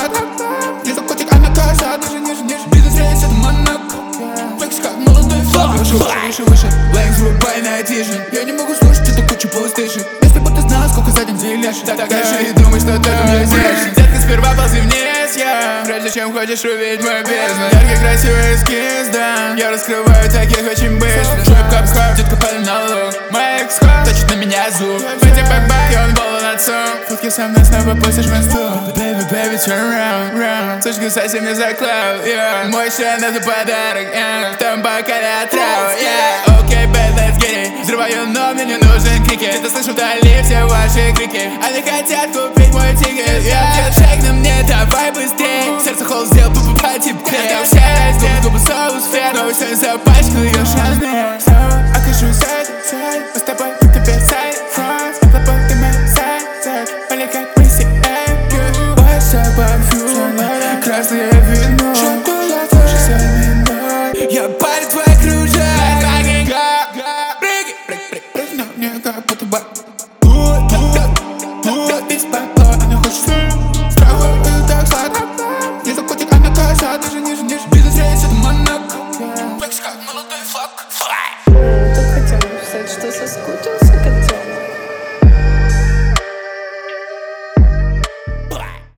назад. Не за котик, а на коза. Бизнес-рейс, это Монако. Флекс как молодой флаг. Выше. Лэнг, врубай Night Vision. Я не могу слушать эту кучу PlayStation. Если бы ты знал, сколько за день делишь. Так дальше и думай, что ты меня здесь. Детка, сперва ползи вниз, я прежде чем хочешь увидеть мой бизнес. Яркий, красивый эскиз, да. Я раскрываю таких очень быстро. Швеб, кап, детка, пали на лук. Мой экс-коп точит на меня звук. Фэти, бэк-бэк, и он полон отцом. Фотки со мной снова пустишь в инсту. Baby, turn round. Слышь, совсем не за клауд, yeah. Мой член это подарок, yeah. В том бокале отрава, yeah. Окей, bad, let's get it. Взрываю, но мне не нужен крикет. Где-то слышу вдали все ваши крики. Они хотят купить мой тикет, yeah. Шаг на мне, давай быстрей. Сердце холод сделал, по типке. Я все раздел, губы соус фер. Новый сын запачкал ее шанс.